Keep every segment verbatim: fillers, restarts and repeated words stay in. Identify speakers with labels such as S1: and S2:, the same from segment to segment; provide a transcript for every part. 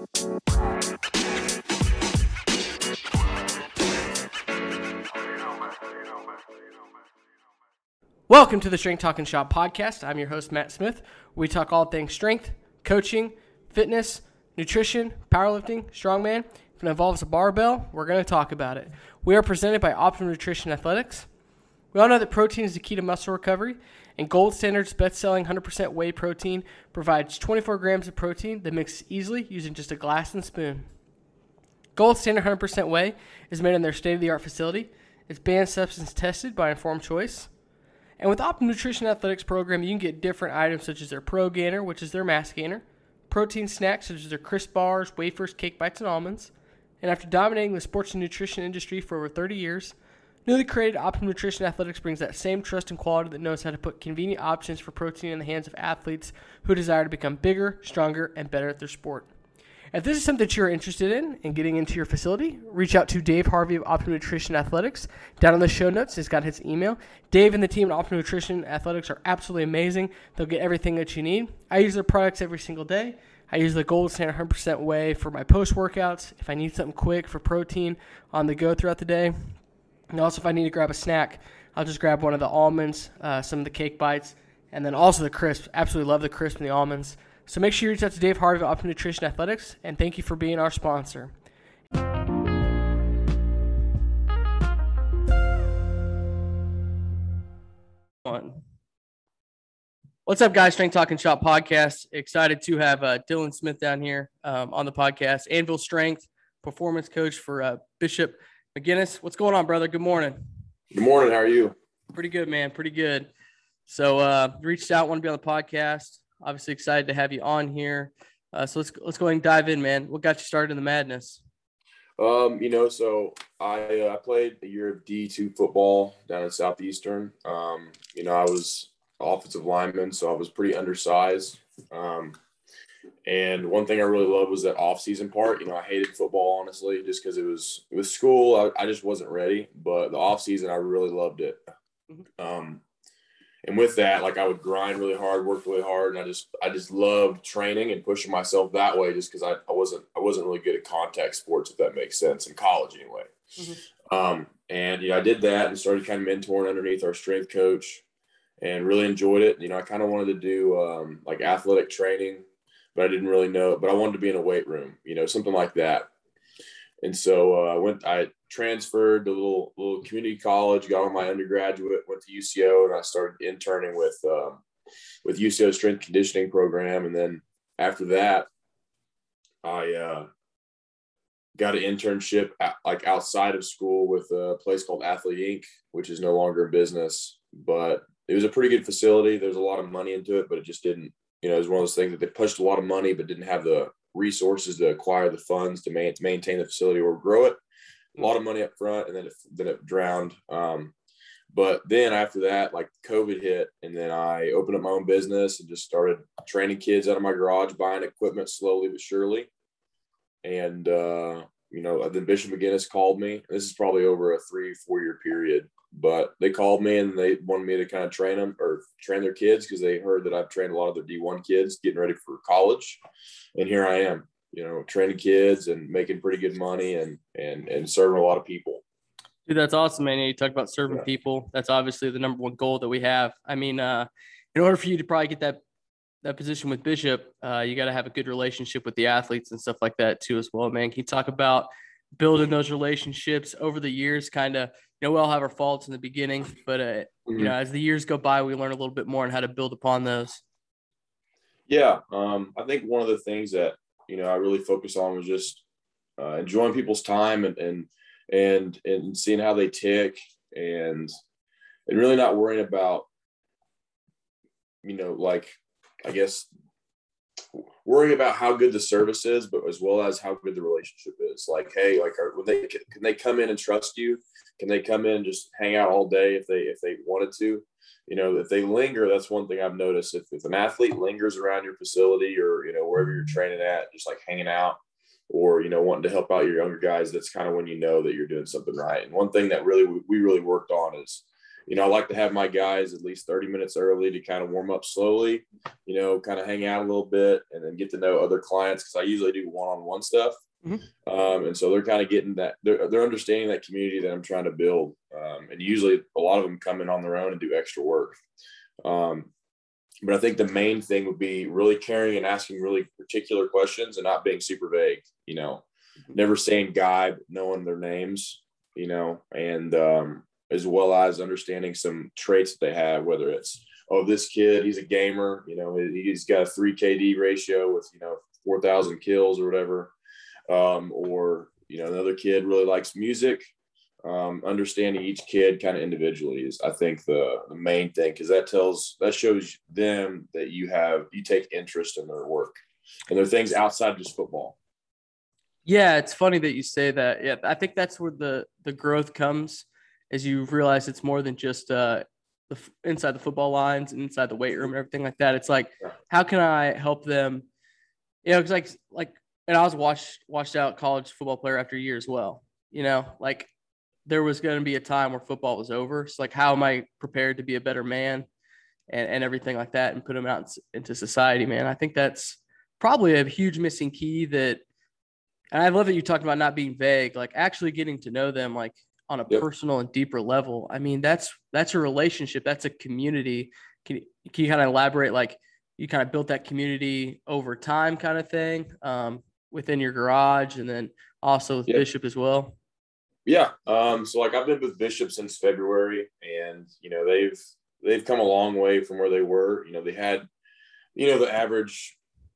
S1: Welcome to the Strength Talk and Shop podcast. I'm your host, Matt Smith. We talk all things strength, coaching, fitness, nutrition, powerlifting, strongman. If it involves a barbell, we're going to talk about it. We are presented by Optimum Nutrition Athletics. We all know that protein is the key to muscle recovery, and Gold Standard's best-selling one hundred percent whey protein provides twenty-four grams of protein that mixes easily using just a glass and spoon. Gold Standard one hundred percent whey is made in their state-of-the-art facility. It's banned substance tested by Informed Choice. And with Optimum Nutrition Athletics program, you can get different items such as their Pro Gainer, which is their mass gainer, protein snacks such as their crisp bars, wafers, cake bites, and almonds. And after dominating the sports and nutrition industry for over thirty years, newly created Optimum Nutrition Athletics brings that same trust and quality that knows how to put convenient options for protein in the hands of athletes who desire to become bigger, stronger, and better at their sport. If this is something that you're interested in and in getting into your facility, reach out to Dave Harvey of Optimum Nutrition Athletics. Down in the show notes, he's got his email. Dave and the team at Optimum Nutrition Athletics are absolutely amazing. They'll get everything that you need. I use their products every single day. I use the Gold Standard one hundred percent whey for my post-workouts. If I need something quick for protein on the go throughout the day. And also if I need to grab a snack, I'll just grab one of the almonds, uh, some of the cake bites, and then also the crisps. Absolutely love the crisp and the almonds. So make sure you reach out to Dave Harvey of Optimum Nutrition Athletics, and thank you for being our sponsor. What's up, guys? Strength Talk and Shop podcast. Excited to have uh, Dylan Smith down here um, on the podcast. Anvil Strength, performance coach for uh, Bishop McGuinness. What's going on, brother? Good morning.
S2: Good morning. How are you?
S1: Pretty good, man. Pretty good. So uh, reached out, want to be on the podcast. Obviously excited to have you on here. Uh, so let's let's go ahead and dive in, man. What got you started in the madness?
S2: Um, you know, so I uh, played a year of D two football down in Southeastern. Um, you know, I was offensive lineman, so I was pretty undersized. Um, and one thing I really loved was that off-season part. You know, I hated football, honestly, just because it was it was school. I, I just wasn't ready. But the off-season, I really loved it.
S1: Mm-hmm.
S2: Um, And with that, like I would grind really hard, work really hard, and I just I just loved training and pushing myself that way, just because I, I wasn't I wasn't really good at contact sports, if that makes sense, in college anyway.
S1: Mm-hmm.
S2: Um, and you know, I did that and started kind of mentoring underneath our strength coach, and really enjoyed it. You know, I kind of wanted to do um, like athletic training, but I didn't really know. But I wanted to be in a weight room, you know, something like that. And so uh, I went. I transferred to a little little community college, got on my undergraduate, went to U C O, and I started interning with um, with U C O strength conditioning program. And then after that, I uh, got an internship at, like outside of school with a place called Athlete Incorporated, which is no longer in business. But it was a pretty good facility. There's a lot of money into it, but it just didn't. You know, it was one of those things that they pushed a lot of money, but didn't have the resources to acquire the funds to, man, to maintain the facility or grow it. A lot of money up front, and then it, then it drowned. Um, but then after that, like COVID hit, and then I opened up my own business and just started training kids out of my garage, buying equipment slowly but surely. And, uh, you know, then Bishop McGuinness called me. This is probably over a three, four year period, but they called me and they wanted me to kind of train them or train their kids because they heard that I've trained a lot of their D one kids getting ready for college. And here I am, you know, training kids and making pretty good money and, and, and serving a lot of people.
S1: Dude, that's awesome, man. You talk about serving
S2: Yeah.
S1: people. That's obviously the number one goal that we have. I mean, uh, in order for you to probably get that, that position with Bishop, uh, you got to have a good relationship with the athletes and stuff like that too, as well, man. Can you talk about building those relationships over the years? Kind of, you know, we all have our faults in the beginning, but, uh,
S2: Mm-hmm.
S1: you know, as the years go by, we learn a little bit more on how to build upon those.
S2: Yeah. Um, I think one of the things that, you know, I really focus on was just uh, enjoying people's time and, and, and, and seeing how they tick and, and really not worrying about, you know, like, I guess, worrying about how good the service is, but as well as how good the relationship is. Like, hey, like, are, when they, can they come in and trust you? Can they come in and just hang out all day if they, if they wanted to? You know, if they linger, that's one thing I've noticed. If, if an athlete lingers around your facility or, you know, wherever you're training at, just like hanging out or, you know, wanting to help out your younger guys, that's kind of when you know that you're doing something right. And one thing that really, we really worked on is, you know, I like to have my guys at least thirty minutes early to kind of warm up slowly, you know, kind of hang out a little bit and then get to know other clients because I usually do one-on-one stuff. Mm-hmm. Um, and so they're kind of getting that, they're, they're understanding that community that I'm trying to build. Um, and usually a lot of them come in on their own and do extra work. Um, but I think the main thing would be really caring and asking really particular questions and not being super vague, you know, never saying guy, but knowing their names, you know, and um, as well as understanding some traits that they have, whether it's, oh, this kid, he's a gamer, you know, he's got a three K D ratio with, you know, four thousand kills or whatever. Um, or, you know, another kid really likes music. Um, understanding each kid kind of individually is, I think, the, the main thing, because that tells, that shows them that you have, you take interest in their work and their things outside of just football.
S1: Yeah, it's funny that you say that. Yeah, I think that's where the the growth comes, as you realize it's more than just uh, the inside the football lines and inside the weight room and everything like that. It's like, how can I help them? You know, because like like, and I was washed washed out college football player after a year as well. You know, like there was going to be a time where football was over. So like, how am I prepared to be a better man and and everything like that, and put them out into society, man? I think that's probably a huge missing key that. And I love that you talked about not being vague, like actually getting to know them, like on a yep. personal and deeper level. I mean, that's, that's a relationship. That's a community. Can, can you kind of elaborate, like you kind of built that community over time kind of thing um, within your garage, and then also with yep. Bishop as well?
S2: Yeah. Um, so like I've been with Bishop since February, and, you know, they've, they've come a long way from where they were. You know, they had, you know, the average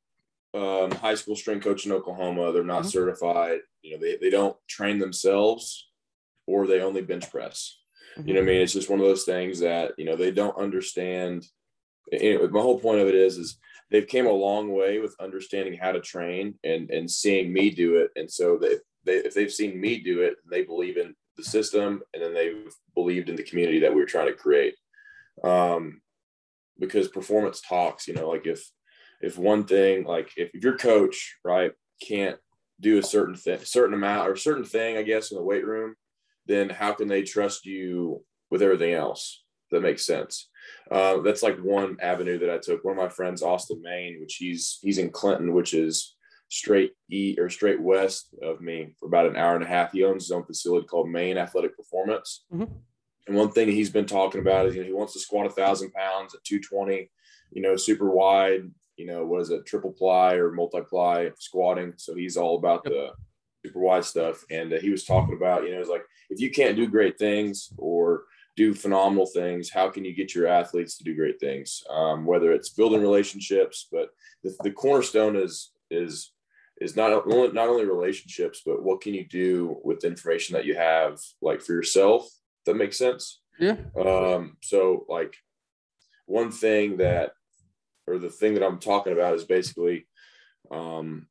S2: Um, high school strength coach in Oklahoma. They're not mm-hmm. certified. You know, they, they don't train themselves, or they only bench press. Mm-hmm. You know what I mean? It's just one of those things that, you know, they don't understand. You know, my whole point of it is, is they've came a long way with understanding how to train and, and seeing me do it. And so they, they, if they've seen me do it, they believe in the system, and then they've believed in the community that we were trying to create. Um, because performance talks, you know, like if, If one thing, like if your coach, right, can't do a certain thing, certain amount or a certain thing, I guess, in the weight room, then how can they trust you with everything else? That makes sense. Uh, that's like one avenue that I took. One of my friends, Austin Maine, which he's he's in Clinton, which is straight east or straight west of me for about an hour and a half. He owns his own facility called Maine Athletic Performance. Mm-hmm. And one thing he's been talking about is, you know, he wants to squat a thousand pounds at two twenty, you know, super wide. You know, what is it, triple ply or multiply squatting. So he's all about the super wide stuff. And uh, he was talking about, you know, it's like, if you can't do great things or do phenomenal things, how can you get your athletes to do great things? Um, whether it's building relationships, but the, the cornerstone is, is, is not only, not only relationships, but what can you do with the information that you have, like for yourself? That makes sense.
S1: Yeah.
S2: Um, so like one thing that, or the thing that I'm talking about is basically um,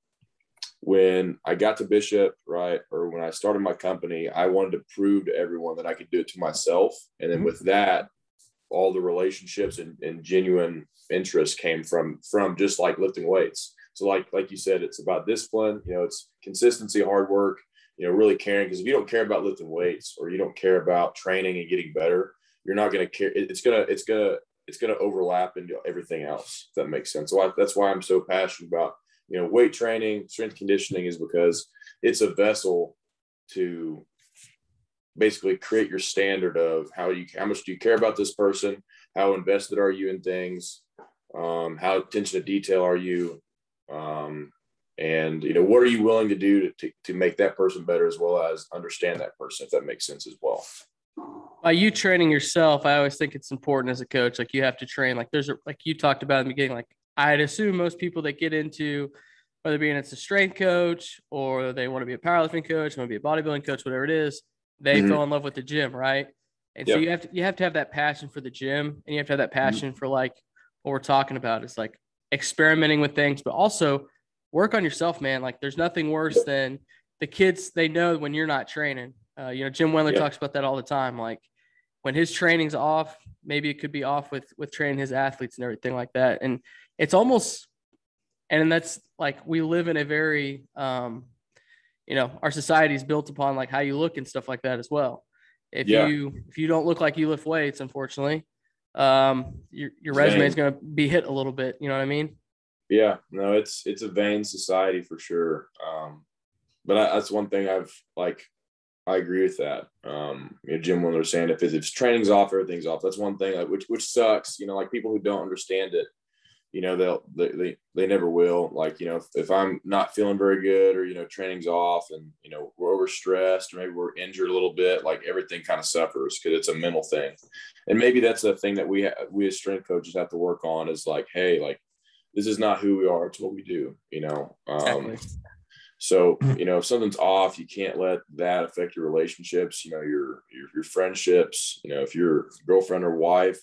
S2: when I got to Bishop, right, or when I started my company, I wanted to prove to everyone that I could do it to myself. And then mm-hmm. with that, all the relationships and, and genuine interest came from, from just like lifting weights. So like, like you said, it's about discipline, you know, it's consistency, hard work, you know, really caring. Because if you don't care about lifting weights, or you don't care about training and getting better, you're not going to care. It's going to, it's going to, it's going to overlap into everything else, if that makes sense. So I, that's why I'm so passionate about, you know, weight training, strength conditioning, is because it's a vessel to basically create your standard of how you, how much do you care about this person? How invested are you in things? Um, how attention to detail are you? Um, and, you know, what are you willing to do to, to, to make that person better, as well as understand that person, if that makes sense as well.
S1: By you training yourself, I always think it's important as a coach. Like you have to train, like there's a, like you talked about in the beginning, like I'd assume most people that get into, whether being it's a strength coach or they want to be a powerlifting coach, want to be a bodybuilding coach, whatever it is, they mm-hmm. fell in love with the gym. Right. And yep. so you have to, you have to have that passion for the gym, and you have to have that passion mm-hmm. for like what we're talking about. It's like experimenting with things, but also work on yourself, man. Like there's nothing worse yep. than the kids. They know when you're not training. Uh, you know, Jim Wendler yep. talks about that all the time. Like when his training's off, maybe it could be off with, with training his athletes and everything like that. And it's almost, and that's like, we live in a very, um, you know, our society is built upon like how you look and stuff like that as well. If
S2: Yeah.
S1: you if you don't look like you lift weights, unfortunately, um, your your resume is going to be hit a little bit. You know what I mean?
S2: Yeah. No, it's it's a vain society for sure. Um, but I, that's one thing I've like. I agree with that. Um, you know, Jim Wendler was saying if if it's training's off, everything's off. That's one thing, like which which sucks. You know, like people who don't understand it, you know, they'll they they, they never will. Like, you know, if, if I'm not feeling very good, or you know, training's off, and you know we're overstressed, or maybe we're injured a little bit, like everything kind of suffers because it's a mental thing. And maybe that's a thing that we ha- we as strength coaches have to work on. Is like, hey, like this is not who we are; it's what we do. You know. Um,
S1: Exactly.
S2: So, you know, if something's off, you can't let that affect your relationships, you know, your, your, your friendships. You know, if your girlfriend or wife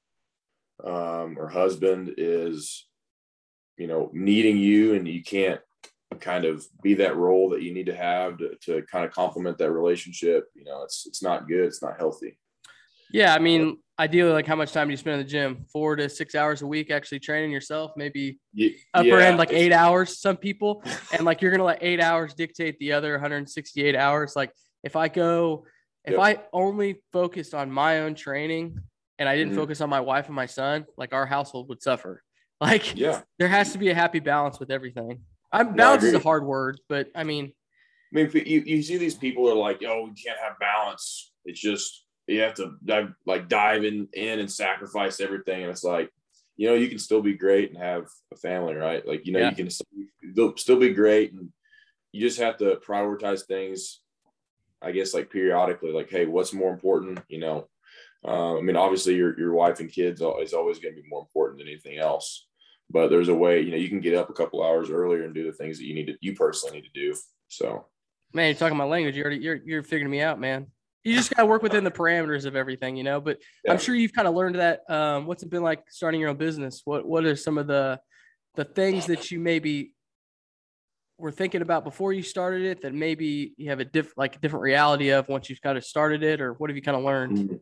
S2: um, or husband is, you know, needing you, and you can't kind of be that role that you need to have to, to kind of complement that relationship, you know, it's, it's not good. It's not healthy.
S1: Yeah. I mean, ideally, like how much time do you spend in the gym? Four to six hours a week actually training yourself, maybe
S2: Yeah,
S1: upper end, like eight hours, some people. And like, you're going to let eight hours dictate the other one hundred sixty-eight hours. Like if I go, if
S2: Yep.
S1: I only focused on my own training and I didn't
S2: Mhm.
S1: focus on my wife and my son, like our household would suffer. Like
S2: Yeah.
S1: there has to be a happy balance with everything. I'm
S2: No, I
S1: balance is a
S2: agree.
S1: hard word, but I mean,
S2: I mean, you, you see these people are like, oh, we can't have balance. It's just, you have to dive, like dive in, in and sacrifice everything. And it's like, you know, you can still be great and have a family, right? Like, you know,
S1: Yeah.
S2: you can still, still be great. And you just have to prioritize things, I guess, like periodically, like, hey, what's more important? You know, uh, I mean, obviously your, your wife and kids is always going to be more important than anything else. But there's a way, you know, you can get up a couple hours earlier and do the things that you need to, you personally need to do. So,
S1: man, you're talking my language. You already, you're, you're figuring me out, man. You just got to work within the parameters of everything, you know, but
S2: yeah.
S1: I'm sure you've kind of learned that. Um, what's it been like starting your own business? What, what are some of the, the things that you maybe were thinking about before you started it that maybe you have a diff like a different reality of once you've kind of started it, or what have you kind of learned?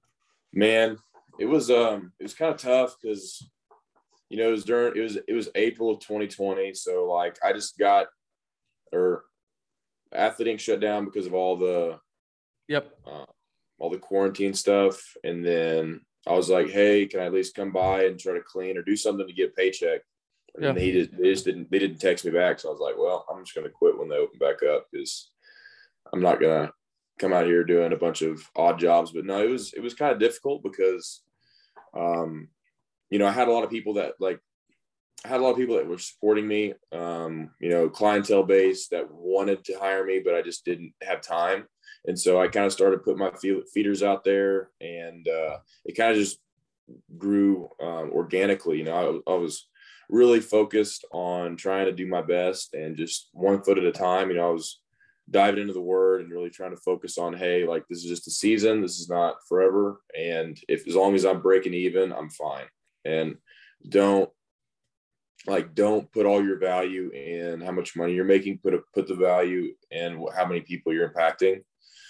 S2: Man, it was, um, it was kind of tough because, you know, it was during, it was, it was April of twenty twenty. So like, I just got, or athleting shut down because of all the,
S1: Yep.
S2: uh, all the quarantine stuff. And then I was like, hey, can I at least come by and try to clean or do something to get a paycheck? And
S1: Yeah.
S2: then he just, they just didn't, they didn't text me back. So I was like, well, I'm just going to quit when they open back up, because I'm not going to come out here doing a bunch of odd jobs. But no, it was, it was kind of difficult because, um, you know, I had a lot of people that like, I had a lot of people that were supporting me, um, you know, clientele base that wanted to hire me, but I just didn't have time. And so I kind of started putting my feeders out there, and uh, it kind of just grew um, organically. You know, I, I was really focused on trying to do my best and just one foot at a time. You know, I was diving into the word and really trying to focus on, hey, like this is just a season. This is not forever. And if, as long as I'm breaking even, I'm fine. And don't, like, don't put all your value in how much money you're making, put a, put the value in how many people you're impacting.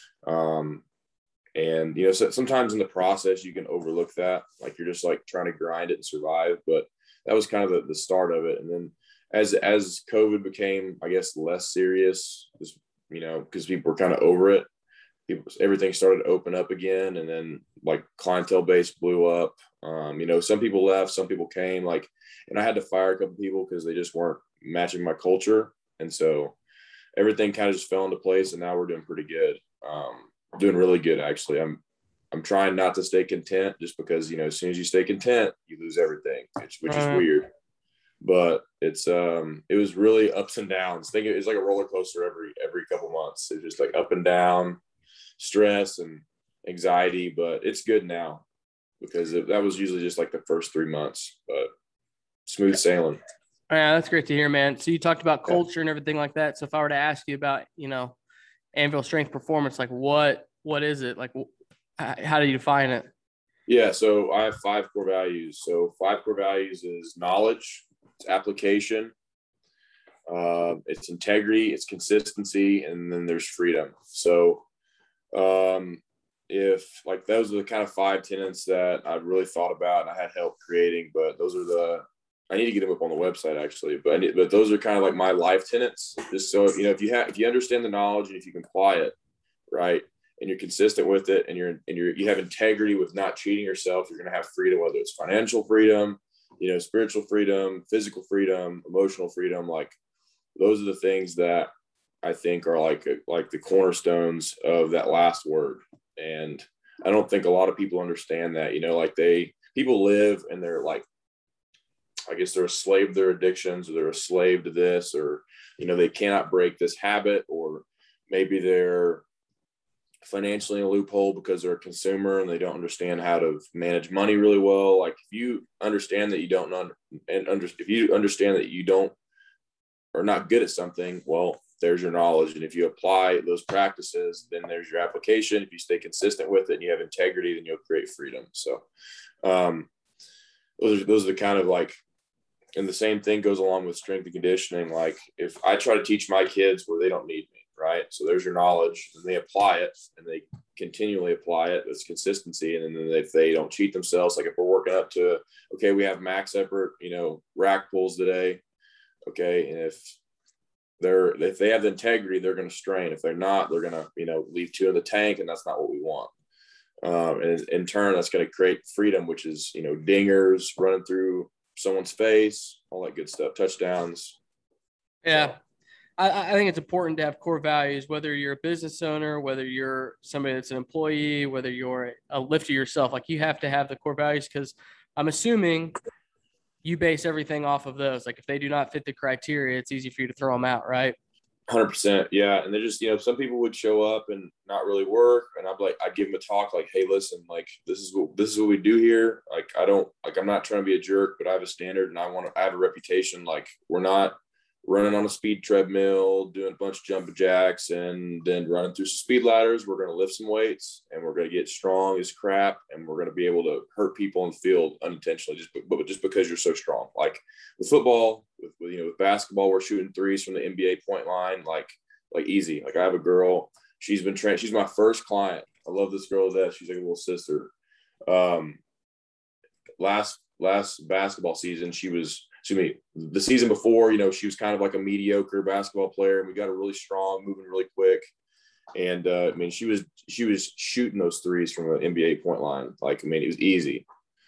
S2: Um, and, you know, so sometimes in the process you can overlook that. Like you're just like trying to grind it and survive. But that was kind of the, the start of it. And then as, as COVID became, I guess, less serious, just, you know, because people were kind of over it, people, everything started to open up again. And then like clientele base blew up. Um, you know, some people left, some people came, like, and I had to fire a couple people because they just weren't matching my culture. And so everything kind of just fell into place, and now we're doing pretty good. Um, doing really good, actually. I'm, I'm trying not to stay content, just because, you know, as soon as you stay content, you lose everything, which, which is
S1: Uh,
S2: weird. But it's, um, it was really ups and downs. I think it's like a roller coaster every, every couple months. It's just like up and down, stress and anxiety, but it's good now, because it, that was usually just like the first three months, but smooth sailing.
S1: Yeah, that's great to hear, man. So you talked about
S2: Yeah.
S1: culture and everything like that. So if I were to ask you about, you know, Anvil Strength Performance, like what, what is it? Like, wh- how do you define it?
S2: Yeah. So I have five core values. So five core values is knowledge, it's application, uh, it's integrity, it's consistency, and then there's freedom. So um, if like those are the kind of five tenets that I really thought about and I had help creating, but those are the, I need to get them up on the website actually, but I need, but those are kind of like my life tenets. Just so, you know, if you have, if you understand the knowledge and if you can apply it, right, and you're consistent with it, and you're and you're you have integrity with not cheating yourself, you're going to have freedom, whether it's financial freedom, you know, spiritual freedom, physical freedom, emotional freedom. Like those are the things that I think are like like the cornerstones of that last word. And I don't think a lot of people understand that. You know, like they people live and they're like, I guess they're a slave to their addictions, or they're a slave to this, or, you know, they cannot break this habit, or maybe they're financially in a loophole because they're a consumer and they don't understand how to manage money really well. Like if you understand that you don't under, and under, if you understand that you don't are not good at something, well, there's your knowledge. And if you apply those practices, then there's your application. If you stay consistent with it and you have integrity, then you'll create freedom. So um, those are, those are the kind of like, and the same thing goes along with strength and conditioning. Like if I try to teach my kids where they don't need me, right? So there's your knowledge, and they apply it, and they continually apply it. It's consistency. And then if they don't cheat themselves, like if we're working up to, okay, we have max effort, you know, rack pulls today. Okay. And if they're, if they have the integrity, they're going to strain. If they're not, they're going to, you know, leave two in the tank, and that's not what we want. Um, and in turn, that's going to create freedom, which is, you know, dingers running through someone's face, all that good stuff, touchdowns.
S1: Yeah.
S2: So.
S1: I, I think it's important to have core values, whether you're a business owner, whether you're somebody that's an employee, whether you're a lifter yourself. Like you have to have the core values, because I'm assuming you base everything off of those. Like if they do not fit the criteria, it's easy for you to throw them out, right?
S2: one hundred percent. Yeah. And they just, you know, some people would show up and not really work. And I'm like, I'd give them a talk like, hey, listen, like, this is what, this is what we do here. Like, I don't, like, I'm not trying to be a jerk, but I have a standard, and I want to, I have a reputation. Like, we're not running on a speed treadmill, doing a bunch of jumping jacks, and then running through some speed ladders. We're going to lift some weights, and we're going to get strong as crap. And we're going to be able to hurt people in the field unintentionally, just, but just because you're so strong. Like with football, with, with, you know, with basketball, we're shooting threes from the N B A point line, like, like easy. Like I have a girl, she's been trained. She's my first client. I love this girl to death. She's like a little sister. Um, last, last basketball season, she was, excuse me, the season before, you know, she was kind of like a mediocre basketball player, and we got her really strong, moving really quick. And uh, I mean, she was, she was shooting those threes from an N B A point line. Like, I mean, it was easy.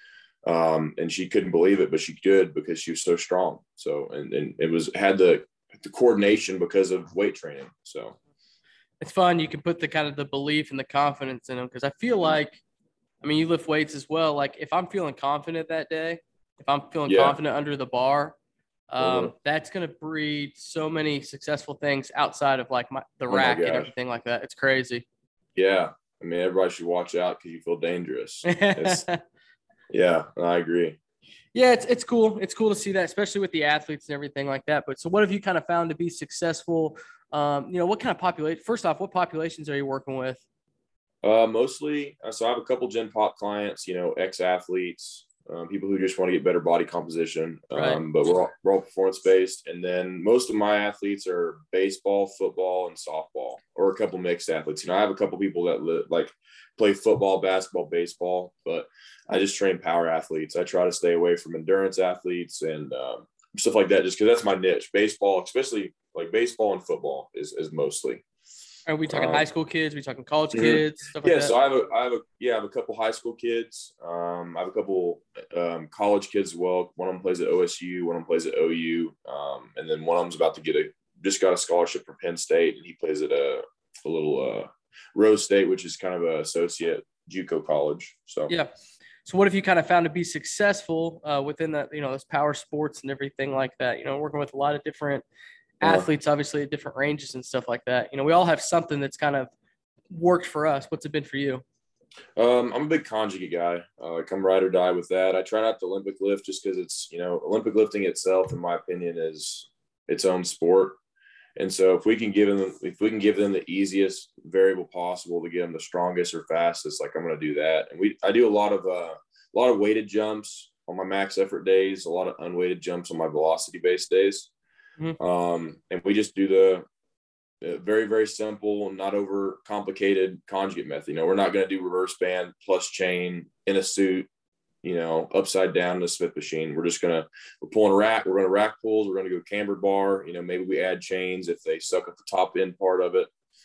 S2: Um, and she couldn't believe it, but she could, because she was so strong. So, and, and it was, had the, the coordination because of weight training. So
S1: it's fun. You can put the kind of the belief and the confidence in them. Cause I feel like, I mean, you lift weights as well. Like if I'm feeling confident that day, if I'm feeling
S2: yeah.
S1: confident under the bar, um,
S2: uh-huh.
S1: that's going to breed so many successful things outside of like my, the
S2: Oh
S1: rack and everything like that. It's crazy.
S2: Yeah. I mean, everybody should watch out because you feel dangerous. It's, yeah, I agree.
S1: Yeah, it's it's cool. It's cool to see that, especially with the athletes and everything like that. But so what have you kind of found to be successful? Um, you know, what kind of population, first off, what populations are you working with?
S2: Uh, mostly, so I have a couple Gen Pop clients, you know, ex-athletes, um, people who just want to get better body composition, um,
S1: Right.
S2: but we're all, we're all performance-based. And then most of my athletes are baseball, football, and softball, or a couple mixed athletes. You know, I have a couple people that li- like play football, basketball, baseball, but I just train power athletes. I try to stay away from endurance athletes and um, stuff like that, just because that's my niche. Baseball, especially like baseball and football is, is mostly.
S1: Are we talking
S2: Um,
S1: high school kids? Are we talking college
S2: mhm.
S1: kids? Stuff like
S2: Yeah,
S1: that?
S2: so I have a, I have a, yeah, I have a couple high school kids. Um, I have a couple um, college kids as well. One of them plays at O S U, one of them plays at O U, um, and then one of them's about to get a, just got a scholarship from Penn State, and he plays at a, a little uh, Rose State, which is kind of an associate JUCO college. So
S1: Yeah. So what have you kind of found to be successful uh, within that, you know, those power sports and everything like that? You know, working with a lot of different
S2: uh,
S1: athletes, obviously at different ranges and stuff like that. You know, we all have something that's kind of worked for us. What's it been for you?
S2: Um, I'm a big conjugate guy. Uh, I come ride or die with that. I try not to Olympic lift just because it's, you know, Olympic lifting itself, in my opinion, is its own sport. And so if we can give them, if we can give them the easiest variable possible to get them the strongest or fastest, like I'm going to do that. And we, I do a lot of, uh, a lot of weighted jumps on my max effort days, a lot of unweighted jumps on my velocity based days.
S1: Mm-hmm.
S2: Um, and we just do the, Uh, very, very simple, not over complicated conjugate method. You know, we're not going to do reverse band plus chain in a suit, you know, upside down in a Smith machine. We're just going to, we're pulling a rack. We're going to rack pulls. We're going to go cambered bar. You know, maybe we add chains if they suck at the top end part of it.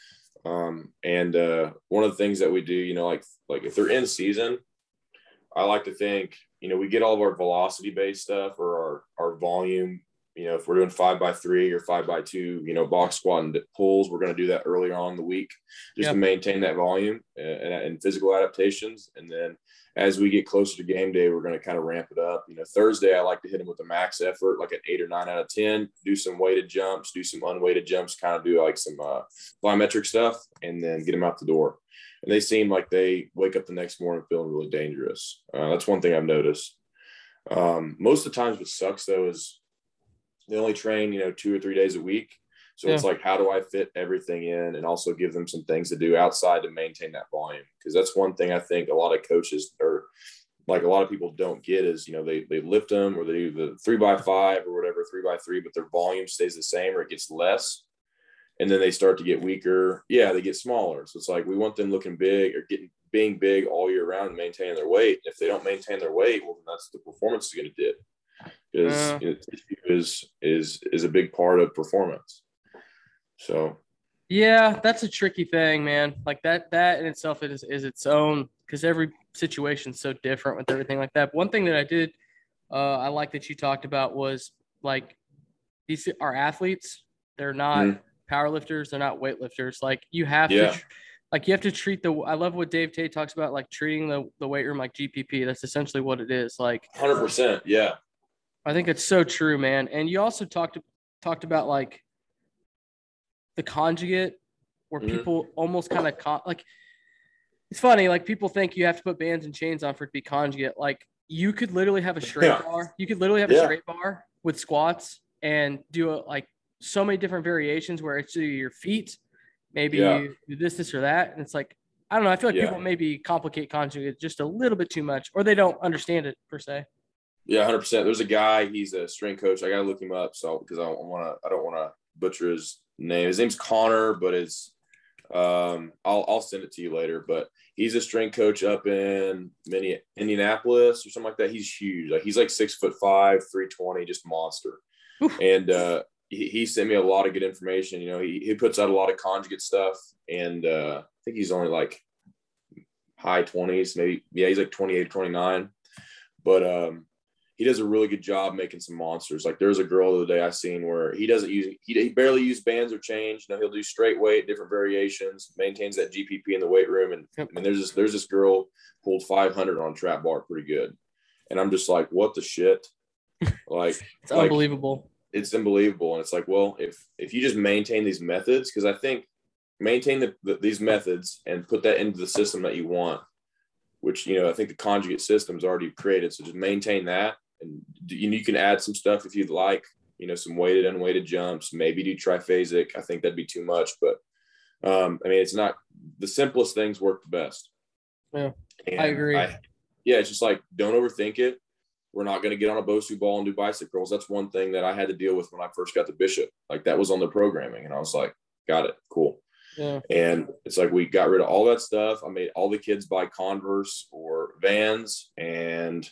S2: Um, and uh, one of the things that we do, you know, like like if they're in season, I like to think, you know, we get all of our velocity based stuff or our, our volume. You know, if we're doing five by three or five by two, you know, box squat and pulls, we're going to do that earlier on in the week just
S1: yeah.
S2: to maintain that volume and, and physical adaptations. And then as we get closer to game day, we're going to kind of ramp it up. You know, Thursday, I like to hit them with a max effort, like an eight or nine out of ten, do some weighted jumps, do some unweighted jumps, kind of do like some uh, plyometric stuff, and then get them out the door. And they seem like they wake up the next morning feeling really dangerous. Uh, that's one thing I've noticed. Um, most of the times what sucks, though, is they only train, you know, two or three days a week. So yeah. It's like, how do I fit everything in and also give them some things to do outside to maintain that volume? Because that's one thing I think a lot of coaches or like a lot of people don't get is, you know, they, they lift them or they do the three by five or whatever, three by three, but their volume stays the same or it gets less. And then they start to get weaker. Yeah, they get smaller. So it's like we want them looking big or getting being big all year round and maintaining their weight. If they don't maintain their weight, well, then that's the performance is going to dip. Because uh, it is is is a big part of performance. So,
S1: yeah, that's a tricky thing, man. Like that that in itself is is its own because every situation's so different with everything like that. But one thing that I did, uh, I like that you talked about was like these are athletes. They're not mm-hmm. powerlifters. They're not weightlifters. Like you have
S2: yeah.
S1: to. Like you have to treat the. I love what Dave Tate talks about, like treating the the weight room like G P P. That's essentially what it is. Like
S2: one hundred percent. Yeah.
S1: I think it's so true, man. And you also talked talked about like the conjugate where mm-hmm. people almost kind of con- like it's funny. Like people think you have to put bands and chains on for it to be conjugate. Like you could literally have a straight yeah. bar. You could literally have yeah. a straight bar with squats and do a, like so many different variations where it's either your feet, maybe yeah. you do this, this or that. And it's like, I don't know. I feel like yeah. people maybe complicate conjugate just a little bit too much or they don't understand it per se.
S2: Yeah, one hundred percent. There's a guy, he's a strength coach. I got to look him up so because I don't want to I don't want to butcher his name. His name's Connor, but it's um I'll I'll send it to you later, but he's a strength coach up in Mini, Indianapolis or something like that. He's huge. Like he's like six foot five, three twenty, just monster. Oof. And uh he, he sent me a lot of good information. You know, he he puts out a lot of conjugate stuff and uh I think he's only like high twenties, maybe yeah, he's like twenty-eight, twenty-nine. But um he does a really good job making some monsters. Like there's a girl the other day I seen where he doesn't use, he, he barely use bands or change. You know, he'll do straight weight, different variations, maintains that G P P in the weight room. And I mean, there's this, there's this girl pulled five hundred on trap bar pretty good. And I'm just like, what the shit? Like,
S1: it's like, unbelievable.
S2: It's unbelievable. And it's like, well, if, if you just maintain these methods, cause I think maintain the, the, these methods and put that into the system that you want, which, you know, I think the conjugate system is already created. So just maintain that. And you can add some stuff if you'd like, you know, some weighted, unweighted jumps, maybe do triphasic. I think that'd be too much, but um, I mean, it's not the simplest things work the best.
S1: Yeah, and I agree. I,
S2: yeah. It's just like, don't overthink it. We're not going to get on a BOSU ball and do bicep curls. That's one thing that I had to deal with when I first got to Bishop. Like that was on the programming and I was like, got it. Cool.
S1: Yeah.
S2: And it's like, we got rid of all that stuff. I made all the kids buy Converse or Vans and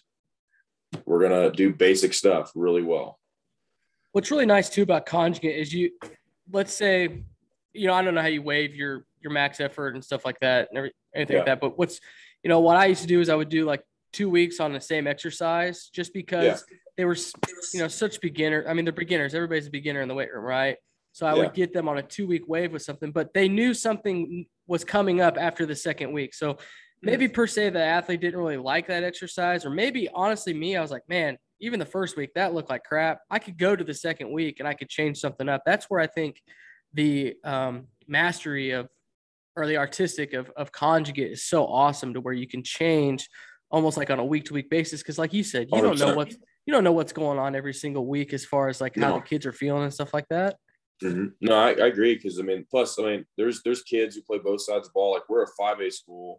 S2: we're going to do basic stuff really well.
S1: What's really nice too about conjugate is you, let's say, you know, I don't know how you waive your, your max effort and stuff like that and every, anything yeah. like that. But what's, you know, what I used to do is I would do like two weeks on the same exercise just because yeah. they were, you know, such beginner. I mean, they're beginners. Everybody's a beginner in the weight room, right? So I yeah. would get them on a two week wave with something, but they knew something was coming up after the second week. So maybe per se the athlete didn't really like that exercise, or maybe honestly me, I was like, man, even the first week that looked like crap. I could go to the second week and I could change something up. That's where I think the um, mastery of, or the artistic of, of conjugate is so awesome to where you can change almost like on a week to week basis. Cause like you said, you don't know what's, you don't know what's going on every single week as far as like how no. the kids are feeling and stuff like that.
S2: Mm-hmm. No, I, I agree. Cause I mean, plus, I mean, there's, there's kids who play both sides of the ball. Like we're a five A school,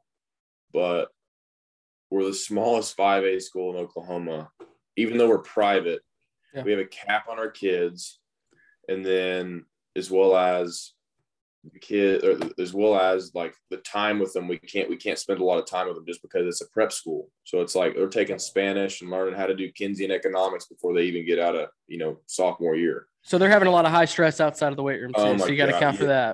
S2: but we're the smallest five A school in Oklahoma. Even though we're private, yeah. we have a cap on our kids, and then as well as the kid, or as well as like the time with them, we can't we can't spend a lot of time with them just because it's a prep school. So it's like they're taking Spanish and learning how to do Keynesian economics before they even get out of you know sophomore year.
S1: So they're having a lot of high stress outside of the weight room too. Oh so you got to account yeah. for that.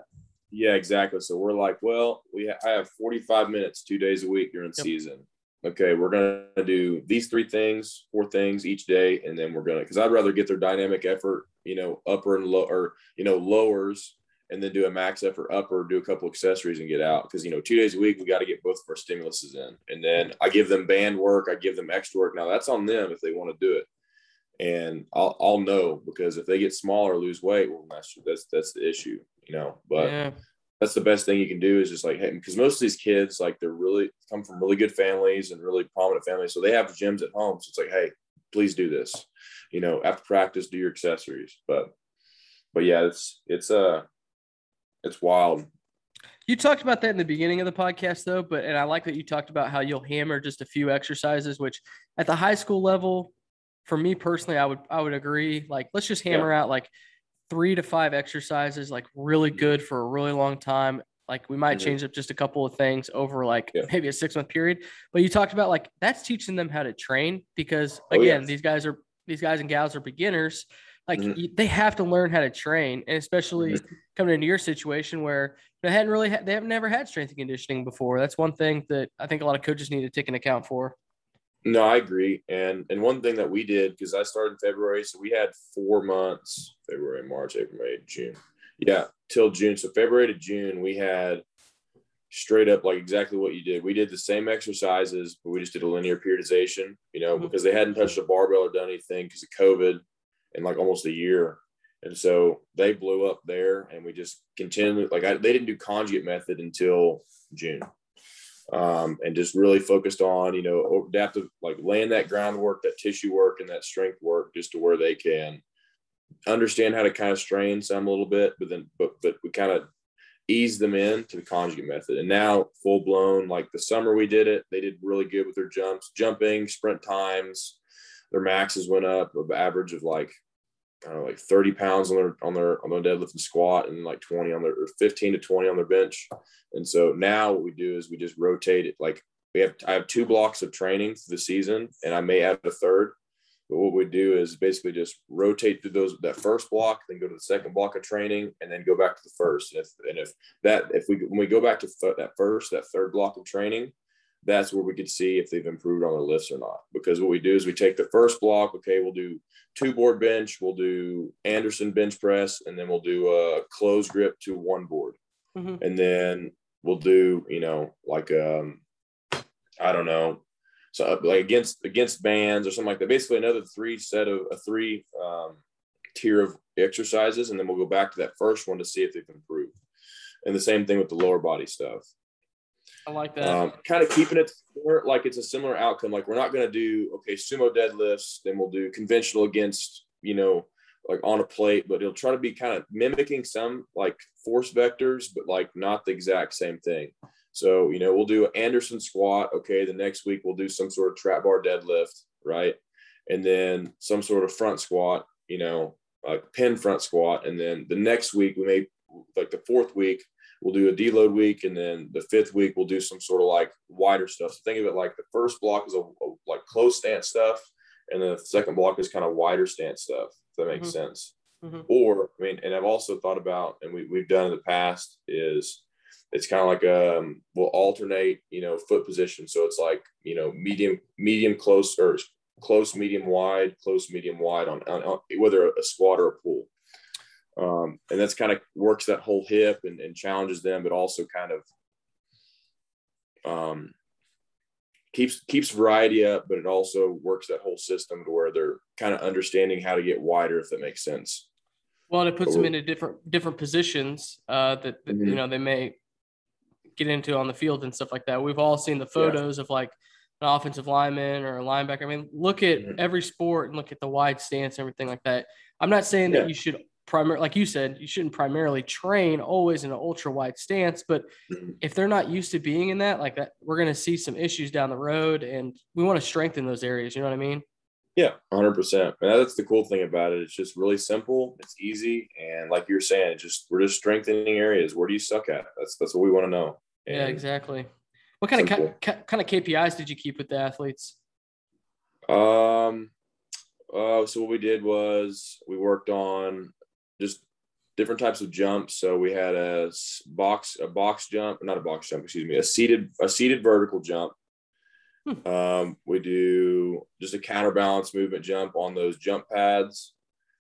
S2: Yeah, exactly. So we're like, well, we ha- I have forty-five minutes, two days a week during
S1: Yep.
S2: season. Okay, we're gonna do these three things, four things each day, and then we're gonna because I'd rather get their dynamic effort, you know, upper and low, or you know, lowers, and then do a max effort upper, do a couple accessories, and get out. Because you know, two days a week we got to get both of our stimuluses in, and then I give them band work, I give them extra work. Now that's on them if they want to do it, and I'll I'll know because if they get smaller, lose weight, well, that's that's that's the issue, you know. But
S1: Yeah.
S2: that's the best thing you can do is just like, hey, because most of these kids, like they're really come from really good families and really prominent families. So they have gyms at home. So it's like, hey, please do this, you know, after practice, do your accessories. But, but yeah, it's, it's, uh, it's wild.
S1: You talked about that in the beginning of the podcast though, but, and I like that you talked about how you'll hammer just a few exercises, which at the high school level, for me personally, I would, I would agree. Like, let's just hammer
S2: Yeah.
S1: out like three to five exercises, like really good for a really long time. Like we might
S2: Mm-hmm.
S1: change up just a couple of things over like
S2: Yeah.
S1: maybe a six month period. But you talked about like that's teaching them how to train because
S2: Oh,
S1: again,
S2: yeah.
S1: these guys are these guys and gals are beginners. Like
S2: Mhm.
S1: y- they have to learn how to train, and especially
S2: Mhm.
S1: coming into your situation where they hadn't really ha- they have never had strength and conditioning before. That's one thing that I think a lot of coaches need to take into account for.
S2: No, I agree. And and one thing that we did, because I started in February, so we had four months, February, March, April, May, June. Yeah, till June. So February to June, we had straight up like exactly what you did. We did the same exercises, but we just did a linear periodization, you know,
S1: Mhm.
S2: because they hadn't touched a barbell or done anything because of COVID in like almost a year. And so they blew up there and we just continued. Like I, they didn't do conjugate method until June. Um, and just really focused on, you know, adaptive, like laying that groundwork, that tissue work, and that strength work, just to where they can understand how to kind of strain some a little bit, but then, but but we kind of ease them in to the conjugate method. And now full blown, like the summer we did it, they did really good with their jumps, jumping, sprint times. Their maxes went up, an average of like I don't know, like thirty pounds on their on their on their deadlift and squat, and like twenty on their or fifteen to twenty on their bench. And so now what we do is we just rotate it. Like we have I have two blocks of training for the season, and I may add a third. But what we do is basically just rotate through those that first block, then go to the second block of training, and then go back to the first. And if and if that if we when we go back to th- that first that third block of training, that's where we could see if they've improved on their lifts or not. Because what we do is we take the first block. Okay, we'll do two board bench, we'll do Anderson bench press, and then we'll do a close grip to one board,
S1: Mm-hmm.
S2: and then we'll do you know like um I don't know. So like against against bands or something like that. Basically another three set of a three um, tier of exercises, and then we'll go back to that first one to see if they've improved. And the same thing with the lower body stuff.
S1: I like that.
S2: Um, kind of keeping it like it's a similar outcome. Like we're not going to do okay sumo deadlifts, then we'll do conventional against you know like on a plate, but it'll try to be kind of mimicking some like force vectors, but like not the exact same thing. So, you know, we'll do an Anderson squat. Okay. The next week we'll do some sort of trap bar deadlift. Right. And then some sort of front squat, you know, like pin front squat. And then the next week we may like the fourth week, we'll do a deload week. And then the fifth week we'll do some sort of like wider stuff. So think of it like the first block is a, a like close stance stuff. And then the second block is kind of wider stance stuff, if that makes mm-hmm. sense. Mm-hmm. Or, I mean, and I've also thought about, and we, we've done in the past is, it's kind of like um we'll alternate you know foot position, so it's like you know medium medium close or close medium wide close medium wide on, on, on whether a squat or a pull, um and that's kind of works that whole hip and, and challenges them, but also kind of um keeps keeps variety up, but it also works that whole system to where they're kind of understanding how to get wider, if that makes sense.
S1: Well, it puts them into different different positions uh that, that mm-hmm. you know they may get into on the field and stuff like that. We've all seen the photos yeah. of like an offensive lineman or a linebacker. I mean, look at mm-hmm. every sport and look at the wide stance and everything like that. I'm not saying yeah. that you should primarily, like you said, you shouldn't primarily train always in an ultra wide stance, but mm-hmm. if they're not used to being in that, like that, we're going to see some issues down the road, and we want to strengthen those areas. You know what I mean?
S2: Yeah, one hundred percent. And that's the cool thing about it. It's just really simple. It's easy. And like you're saying, it's just, we're just strengthening areas. Where do you suck at? That's, that's what we want to know. And
S1: yeah, exactly. What kind simple. of ca- kind of K P Is did you keep with the athletes?
S2: Um, uh, so what we did was we worked on just different types of jumps. So we had a s- box, a box jump, not a box jump, excuse me, a seated, a seated vertical jump.
S1: Hmm.
S2: Um, we do just a counterbalance movement jump on those jump pads.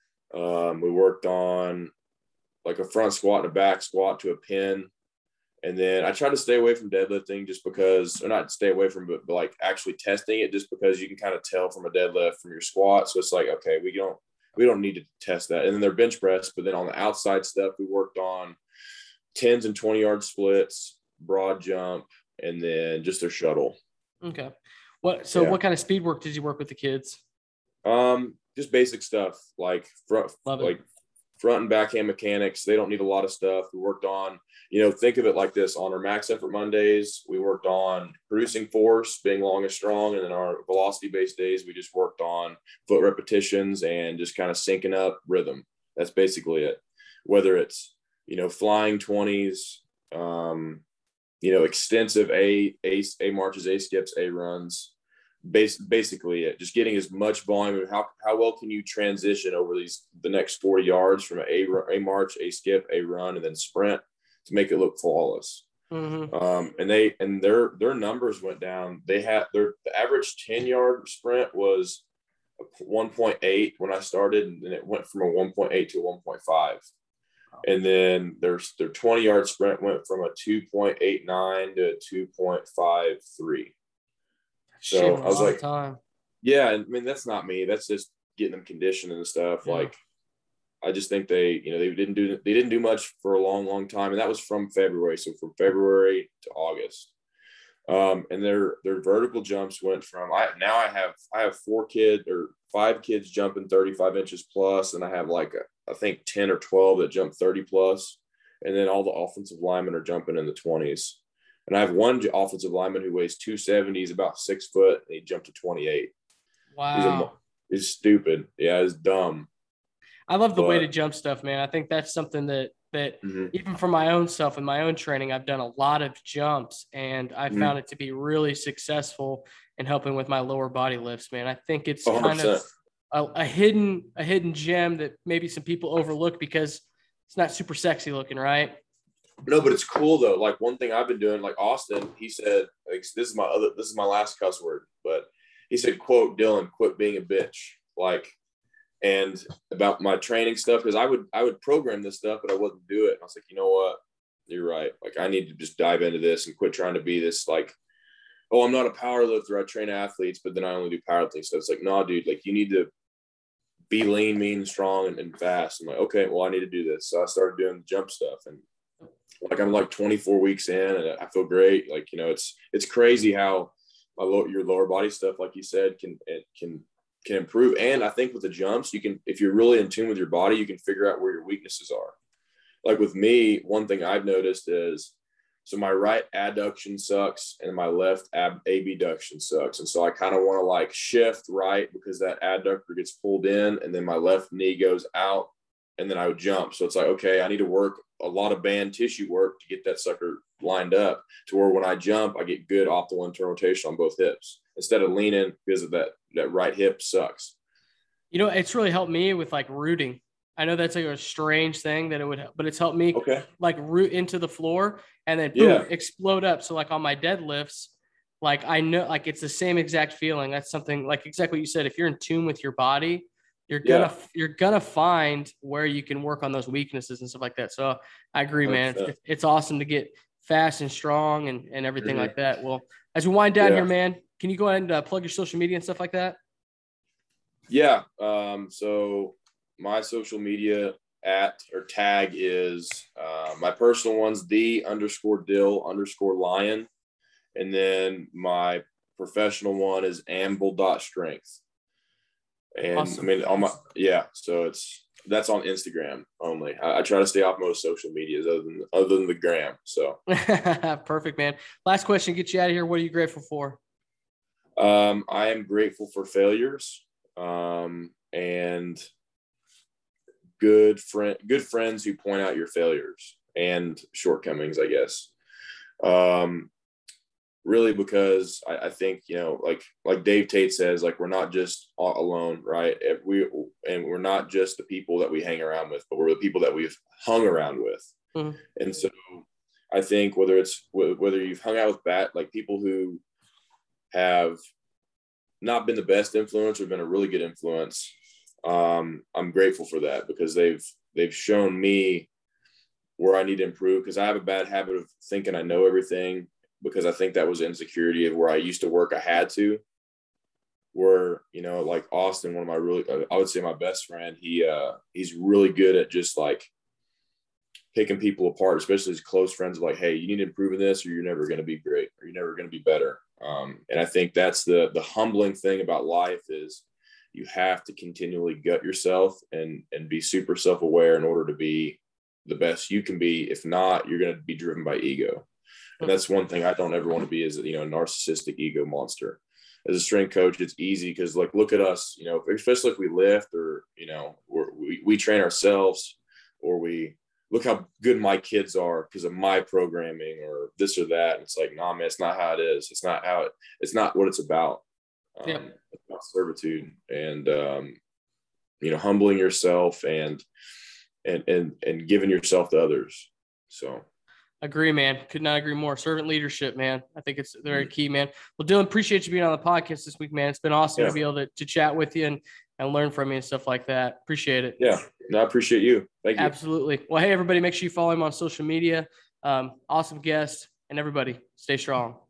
S2: Um, we worked on like a front squat and a back squat to a pin. And then I try to stay away from deadlifting just because, or not stay away from, but, but like actually testing it, just because you can kind of tell from a deadlift from your squat. So it's like, okay, we don't, we don't need to test that. And then they're bench press, but then on the outside stuff, we worked on tens and twenty yard splits, broad jump, and then just their shuttle.
S1: Okay. What, so
S2: Yeah.
S1: what kind of speed work did you work with the kids?
S2: Um, just basic stuff like front,
S1: Love it.
S2: like front and backhand mechanics. They don't need a lot of stuff. We worked on, you know, think of it like this: on our max effort Mondays, we worked on producing force, being long and strong. And then our velocity based days, we just worked on foot repetitions and just kind of syncing up rhythm. That's basically it. Whether it's, you know, flying twenties, um, you know, extensive A, A, A marches, A skips, A runs, base, basically it. Just getting as much volume. How, how well can you transition over these, the next forty yards from an A, A march, A skip, A run, and then sprint to make it look flawless.
S1: Mm-hmm.
S2: Um, and they, and their, their numbers went down. They had their, the average ten yard sprint was one point eight when I started, and then it went from a one point eight to one point five. And then there's their twenty yard sprint went from a two point eight nine to a two point five three. So I was like,
S1: time.
S2: yeah, I mean, that's not me. That's just getting them conditioned and stuff.
S1: Yeah.
S2: Like, I just think they, you know, they didn't do, they didn't do much for a long, long time. And that was from February. So from February to August. Um, and their, their vertical jumps went from, I, now I have, I have four kids or five kids jumping thirty-five inches plus. And I have like, a, I think ten or twelve that jump thirty plus. And then all the offensive linemen are jumping in the twenties. And I have one offensive lineman who weighs two seventy. He's about six foot. And he jumped to twenty-eight.
S1: Wow.
S2: He's, a, he's stupid. Yeah. He's dumb.
S1: I love the
S2: But,
S1: way to jump stuff, man. I think that's something that, that
S2: mm-hmm.
S1: even for my own self and my own training, I've done a lot of jumps, and I
S2: Mm-hmm.
S1: found it to be really successful in helping with my lower body lifts, man. I think it's
S2: one hundred percent.
S1: kind of a, a hidden, a hidden gem that maybe some people overlook because it's not super sexy looking, right?
S2: No, but it's cool though. Like one thing I've been doing, like Austin, he said, like, this is my other, this is my last cuss word, but he said, quote, Dylan, quit being a bitch. Like, and about my training stuff, because I would, I would program this stuff, but I wouldn't do it. And I was like, you know what? You're right. Like, I need to just dive into this and quit trying to be this, like, oh, I'm not a power lifter. I train athletes, but then I only do powerlifting. So it's like, no, dude, like you need to be lean, mean, strong, and, and fast. I'm like, okay, well, I need to do this. So I started doing the jump stuff, and like I'm like twenty-four weeks in, and I feel great. Like, you know, it's it's crazy how my low, your lower body stuff, like you said, can it can can improve. And I think with the jumps, you can, if you're really in tune with your body, you can figure out where your weaknesses are. Like with me, one thing I've noticed is, so my right adduction sucks and my left ab abduction sucks. And so I kind of want to like shift right because that adductor gets pulled in, and then my left knee goes out, and then I would jump. So it's like, okay, I need to work a lot of band tissue work to get that sucker lined up to where when I jump, I get good optimal internal rotation on both hips instead of leaning because of that, that right hip sucks.
S1: You know, it's really helped me with like rooting. I know that's like a strange thing that it would, but it's helped me
S2: okay.
S1: like root into the floor and then boom,
S2: yeah.
S1: explode up. So like on my deadlifts, like I know, like it's the same exact feeling. That's something like exactly what you said. If you're in tune with your body, you're gonna yeah. you're gonna find where you can work on those weaknesses and stuff like that. So I agree, man. It's, it's awesome to get fast and strong and, and everything mm-hmm. like that. Well, as we wind down yeah. here, man, can you go ahead and uh, plug your social media and stuff like that?
S2: Yeah. Um, so my social media at or tag is uh, my personal one's the underscore dill underscore lion. And then my professional one is amble dot strength. And awesome. I mean, all my, yeah, so it's, that's on Instagram only. I, I try to stay off most social medias other than, other than the gram. So
S1: perfect, man. Last question, get you out of here. What are you grateful for?
S2: Um, I am grateful for failures, um, and good friend, good friends who point out your failures and shortcomings, I guess. Um, really because I, I think, you know, like, like Dave Tate says, like, we're not just alone, right? If we, and we're not just the people that we hang around with, but we're the people that we've hung around with. Mm-hmm. And so I think whether it's, whether you've hung out with bat, like people who have not been the best influence or been a really good influence, um, I'm grateful for that, because they've, they've shown me where I need to improve, because I have a bad habit of thinking I know everything, because I think that was insecurity of where I used to work. I had to, where, you know, like Austin, one of my really, I would say my best friend, he, uh, he's really good at just like picking people apart, especially his close friends, like, hey, you need to improve in this, or you're never going to be great, or you're never going to be better. Um, and I think that's the, the humbling thing about life is you have to continually gut yourself and, and be super self-aware in order to be the best you can be. If not, you're going to be driven by ego. And that's one thing I don't ever want to be, is, you know, a narcissistic ego monster. As a strength coach, it's easy because, like, look at us, you know, especially if we lift, or, you know, we're, we, we train ourselves, or we look how good my kids are because of my programming, or this or that. And it's like, nah, man, it's not how it is. It's not how it, it's not what it's about. Um, yeah. It's about servitude and, um, you know, humbling yourself and, and, and, and giving yourself to others. So.
S1: Agree, man. Could not agree more. Servant leadership, man. I think it's very key, man. Well, Dylan, appreciate you being on the podcast this week, man. It's been awesome yeah. to be able to, to chat with you and, and learn from you and stuff like that. Appreciate it.
S2: Yeah. No, I appreciate you. Thank you.
S1: Absolutely. Well, hey, everybody, make sure you follow him on social media. Um, awesome guest, and everybody stay strong.